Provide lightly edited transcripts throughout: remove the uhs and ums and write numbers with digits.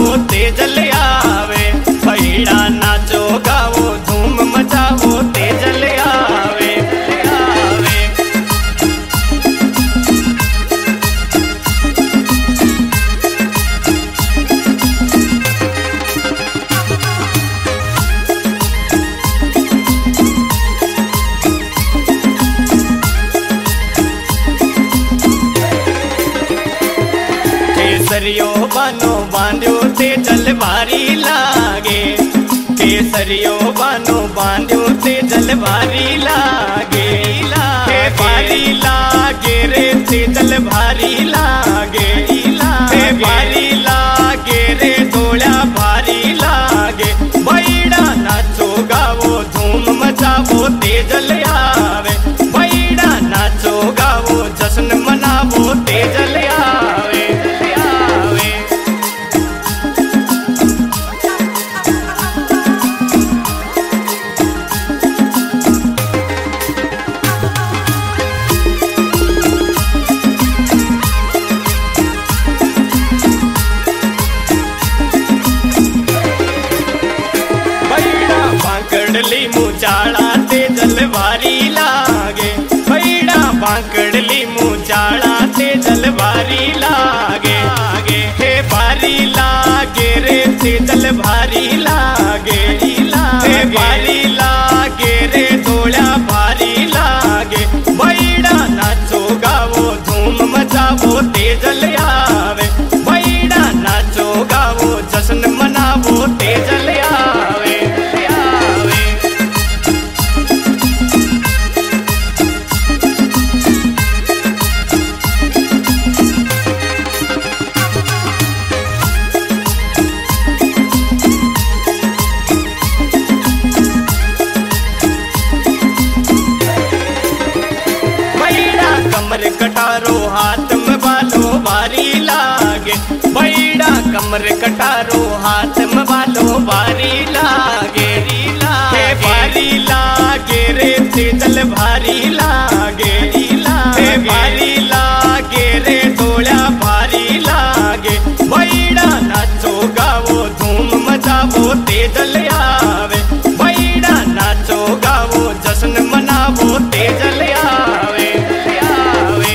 मचावो तेजल आवे, भैड़ा नाचो गावो धूम मचावो तेजल आवे, आवे। केसरियो बानो बांध्यो तेजल भारी लागे, केसरियो बानो बांध्यो तेजल भारी लागे, हे भारी लागे रे तेजल भारी लागे, हे भारी लागे रे डोळ्या भारी लागे, बैडा नाचो गावो धूम मचावो तेजल आवे, बैडा नाचो गावो जश्न मनावो तेजल आवे, आवे। बैडा बांकड़ली मुचाड़ा तेजल भारी लागे, बैडा बांकड़ली मुचाड़ा तेजल भारी लागे, हे भारी लागे रे तेजल भारी लागे, हे भारी लागे रे डोळ्या भारी लागे, बैडा नाचो गावो धूम मचावो तेजल आवे, बैडा नाचो गावो जश्न मनावो तेजल आवे, आवे। बैडा कमर कटारो हाथ में बालो भारी लागे, बैडा कमर कटारो हाथ में बालो भारी लागे, हे भारी लागे रे तेजल भारी लागे, हे भारी लागे रे डोळ्या भारी लागे, बैडा नाचो गावो धूम मचावो तेजल आवे, बैडा नाचो गावो जश्न मनावो तेजल आवे, आवे।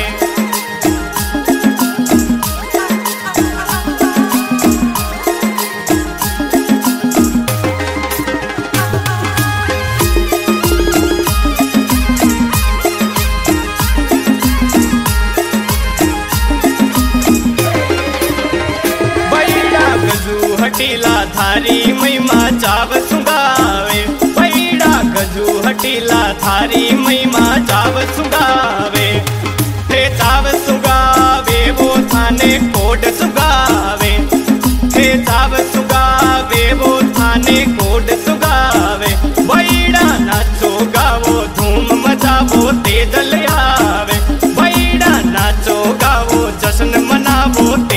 बैडा गजू हटीला थारी महिमा चाव सुगावे, बैडा गजू हटीला थारी महिमा चाव सुगावे, हे चाव सुगावे वो थाने कोड सुगावे, हे चाव सुगावे वो थाने कोड सुगावे, बैडा नाचो गावो धूम मचावो तेजल आवे, बैडा नाचो गावो जश्न मनावो